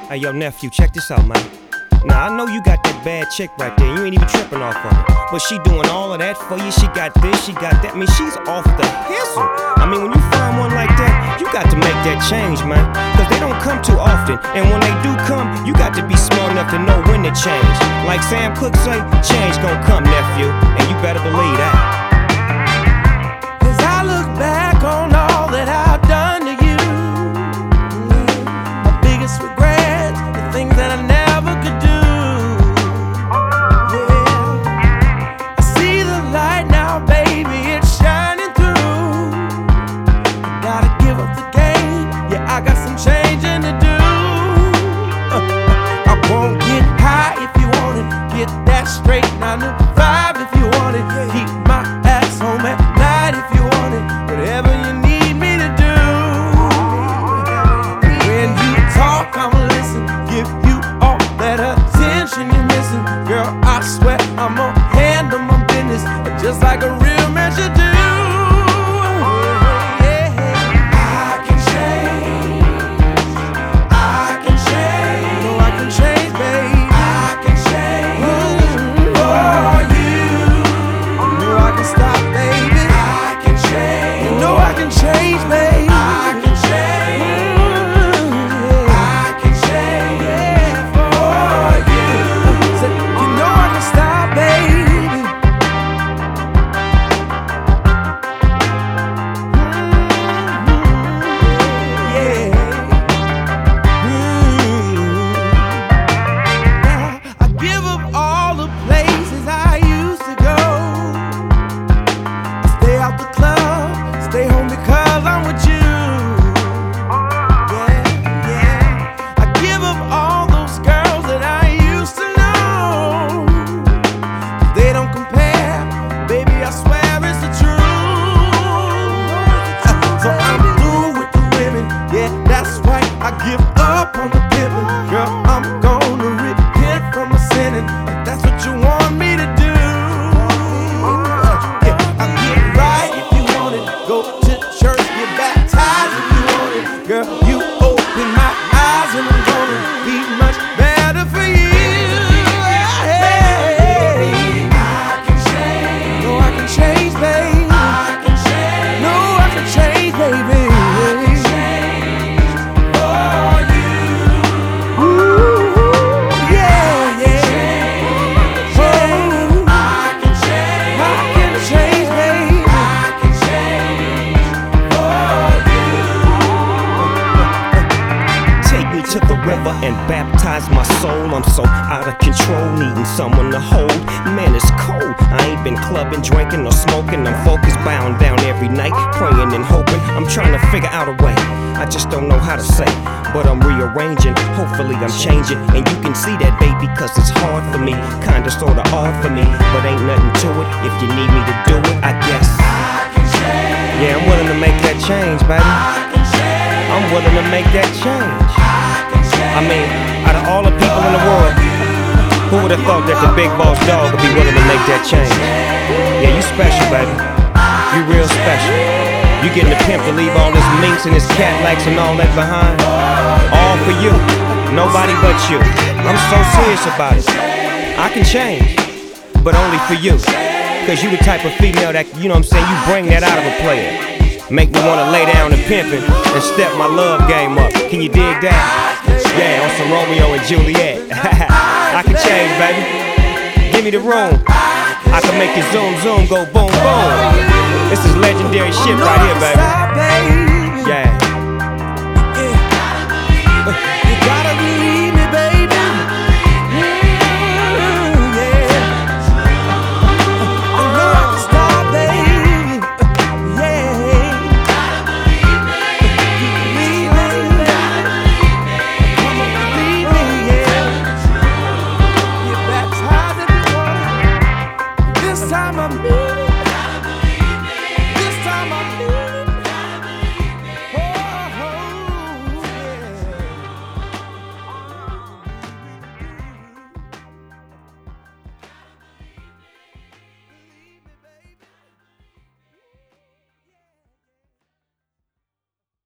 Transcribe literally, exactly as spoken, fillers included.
Hey, yo, nephew, check this out, man. Now, I know you got that bad chick right there. You ain't even tripping off of it. But she doing all of that for you. She got this, she got that. I mean, she's off the hustle. I mean, when you find one like that, you got to make that change, man. Cause they don't come too often. And when they do come, you got to be smart enough to know when to change. Like Sam Cooke say, change gon' come, nephew. And you better believe that. As I look back on all that I've done to you, my biggest regrets, the things that I never could do. Yeah, I see the light now, baby, it's shining through. I gotta give up the game, yeah, I got some changing to do. Uh, I won't get high if you want it, get that straight nine to five if you want it, keep my ass home at night if you want it, whatever you need me to do. When you talk, I'ma listen, give you all that attention you're missing. Girl, I swear I'm gonna handle my business just like a real man should do. I can change, I can change, no, I can change, babe. I can change for you. You know I can stop, baby. I can change, you know I can change, baby. I can change, I can change for you. Say, you know I can stop, baby. Yeah. Now I give up all the places I used to go. I stay out the club, stay home because I'm with you. Yeah, yeah. I give up all those girls that I used to know. They don't compare, baby, I swear it's the truth. So I'm through with the women, yeah, that's right. I give up on the pimping, girl, I'm gonna repent from my sinning. If that's what you want me to do, yeah, I get right if you want it. Go to church, get baptized if you want it. Girl, you open my eyes and I'm gonna be much better for you. Hey, I can change, no, I can change, babe. I can change, no, I can change, baby. I can change for you. Ooh, yeah, yeah. Oh, I can change, I can change, babe. I can change for you. Take me to the river and baptize my soul. I'm so out of control, needing someone to hold. Man, it's cold. I ain't been clubbing, drinking, or smoking. I'm focused, bound down every night, praying and hoping. I'm trying to figure out a way. I just don't know how to say, but I'm rearranging. Hopefully I'm changing, and you can see that, baby, cause it's hard for me. Kinda sorta odd for me, but ain't nothing to it. If you need me to do it, I guess I can change, yeah, I'm willing to make that change, baby. I can change, I'm willing to make that change. I can change. I mean, out of all the people in the world, who would have thought that the big boss dog would be willing to make that change? Yeah, you special, baby. You real special. You getting the pimp to leave all this minks and his Cadillacs and all that behind? All for you, nobody but you. I'm so serious about it. I can change, but only for you. Cause you the type of female that, you know what I'm saying, you bring that out of a player. Make me wanna lay down and pimpin' and step my love game up. Can you dig that? Yeah, on some Romeo and Juliet. I can change, baby. Give me the room. I can make your zoom zoom go boom boom. This is legendary shit right here, baby.